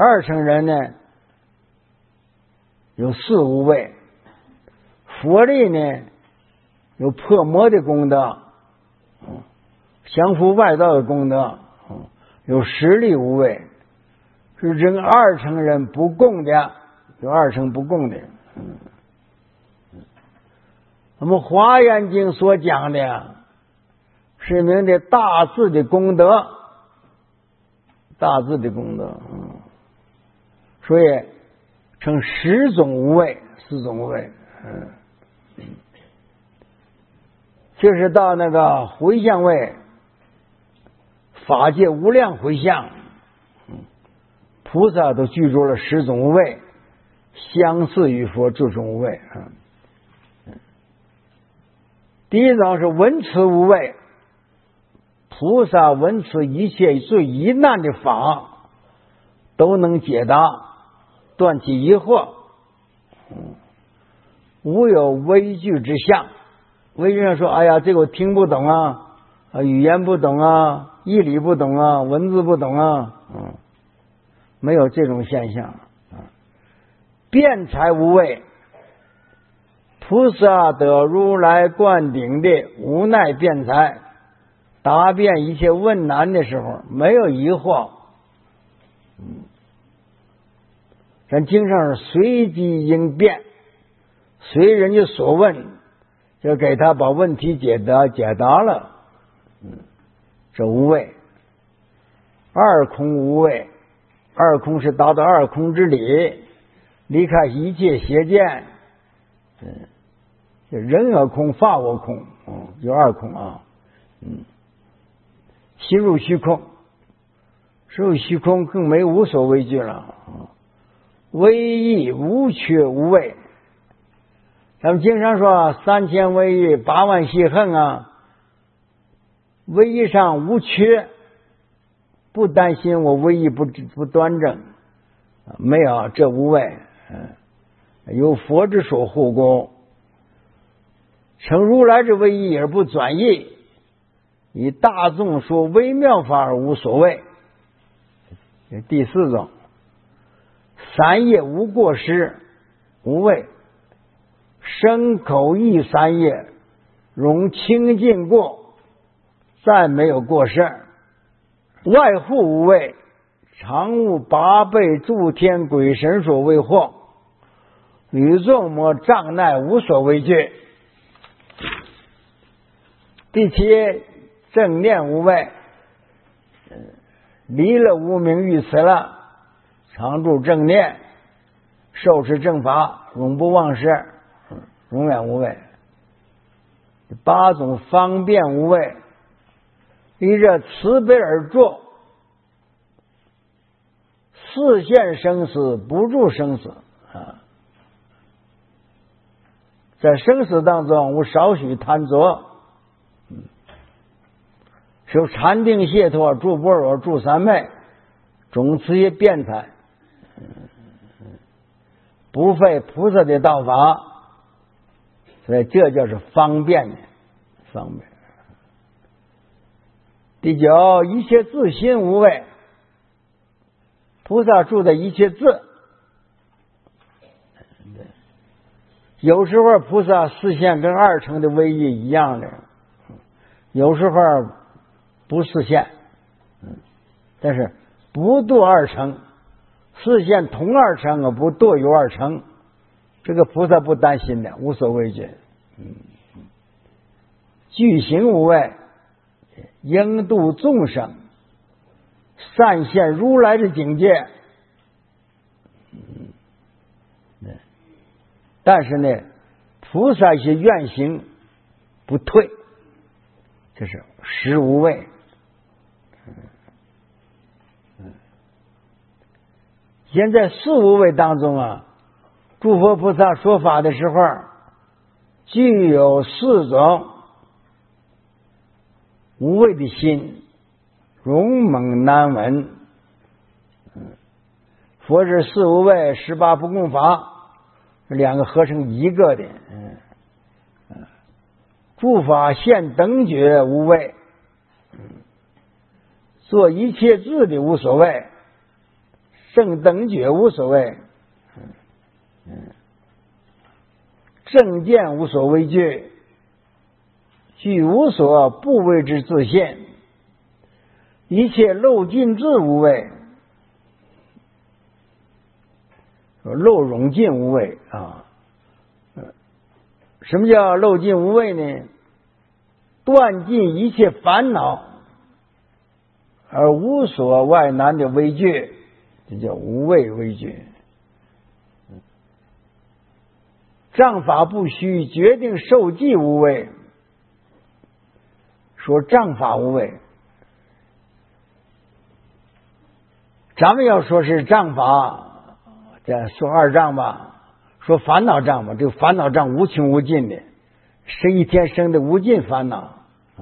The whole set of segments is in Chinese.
二乘人呢有四无畏，佛力呢有破魔的功德，降伏外道的功德，有实力无畏，是这个二乘人不共的，有二乘不共的。我们华严经所讲的是名的大智的功德，大智的功德，所以称十种无畏，四种无畏。就是到那个回向位，法界无量回向，菩萨都具足了十种无畏，相似于佛诸种无畏。第一种是闻持无畏，菩萨闻持一切最疑难的法，都能解答，断其疑惑，无有畏惧之相。畏惧上说，哎呀，这个我听不懂啊，语言不懂啊，义理不懂啊，文字不懂啊，没有这种现象。辩才无畏，菩萨得如来灌顶的无奈辩才，答辩一切问难的时候没有疑惑。咱经上是随机应变，随人家所问，就给他把问题解答了。这无畏。二空无畏，二空是达到二空之理，离开一切邪见。人我空，法我空，有二空啊。心入虚空，入虚空更没无所畏惧了。唯一无缺无畏。咱们经常说3000威仪8万细恨啊，威仪上无缺，不担心我威仪不端正，没有这无畏。有佛之所护供，成如来之威仪而不转移，以大众说微妙法而无所谓。第四种，三业无过失，无畏，身口意三业容清净过，再没有过失。外护无畏，常务八辈诸天鬼神所为惑，与众魔障碍无所畏惧。第七，正念无畏，离了无明欲词了，常住正念，受持正法，永不忘失，永远无畏。八种方便无畏，依着慈悲而作，视现生死，不住生死在生死当中无少许贪着，受禅定解脱，住般若，住三昧，总持些辩才，不废菩萨的道法，所以这就是方便的方便。第九，一切自心无畏，菩萨住的一切自。有时候菩萨视线跟二乘的威仪一样的，有时候不视线，但是不堕二乘，视线同二乘啊，不堕有二乘，这个菩萨不担心的，无所畏惧。具行无畏，应度众生，善现如来的境界。但是呢，菩萨一些愿行不退，这是实无畏。现在四无畏当中啊，诸佛菩萨说法的时候，具有四种无畏的心，勇猛难闻。佛是四无畏，18不共法，两个合成一个的。诸法现等觉无畏，做一切智的无所谓， 正等觉无所谓，正见无所畏惧，具无所不为之自现，一切漏尽自无畏，漏冗尽无畏啊。什么叫漏尽无畏呢？断尽一切烦恼而无所外难的畏惧，这叫无畏畏惧。障法不虚，决定受记无畏。说障法无畏，咱们要说是障法，这说二障吧，说烦恼障吧，这个烦恼障无穷无尽的，是一天生的无尽烦恼。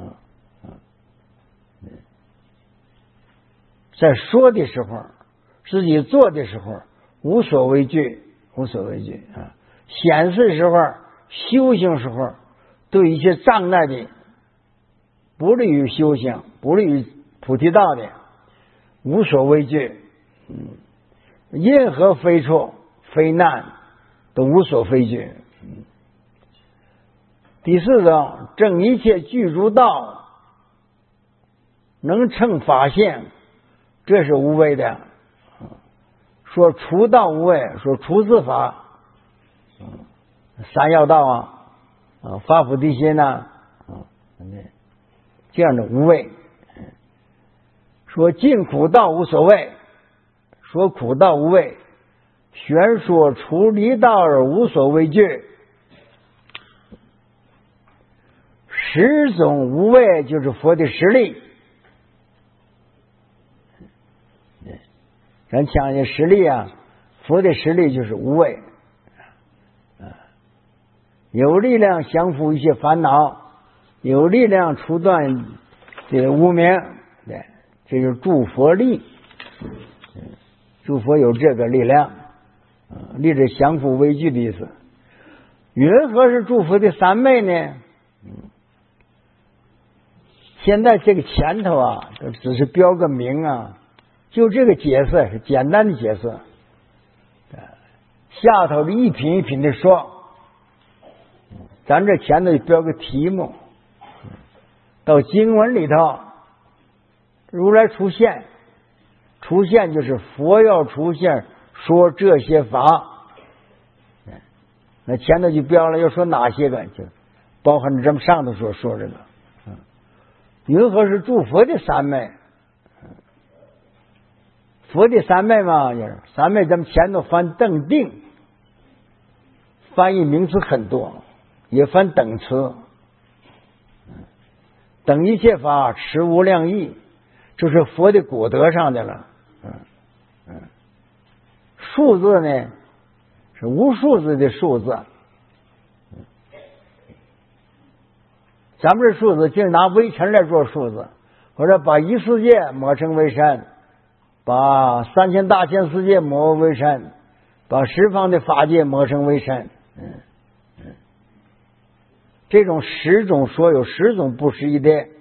在说的时候，自己做的时候，无所畏惧，无所畏惧啊。显示时候，修行时候，对一些障碍的，不利于修行，不利于菩提道的，无所畏惧。任何非处非难都无所非惧。第四种，正一切具足道，能成法性，这是无畏的。说除道无畏，说除自法，三要道发菩提心这样的无畏。说尽苦道无所谓，说苦道无畏，玄说除离道而无所畏惧。十种无畏就是佛的实力。咱讲的实力佛的实力就是无畏，有力量降伏一些烦恼，有力量除断这个无明，对，这就是诸佛力。诸佛有这个力量，力是降伏畏惧的意思。云何是诸佛的三昧呢？现在这个前头只是标个名就这个解释是简单的解释，下头的一品一品的说，咱这前头标个题目，到经文里头，如来出现，出现就是佛要出现说这些法，那前头就标了要说哪些个，就包含着这么上头说这个。云何是诸佛的三昧？佛的三昧嘛，三昧咱们前头翻等定，翻译名词很多，也翻等词。等一切法持无量义，就是佛的果德上的了。数字呢是无数字的数字。咱们这数字就是拿微尘来做数字，或者把一世界抹成微尘，把三千大千世界抹为微尘，把十方的法界抹成微尘。这种十种说有十种不思议的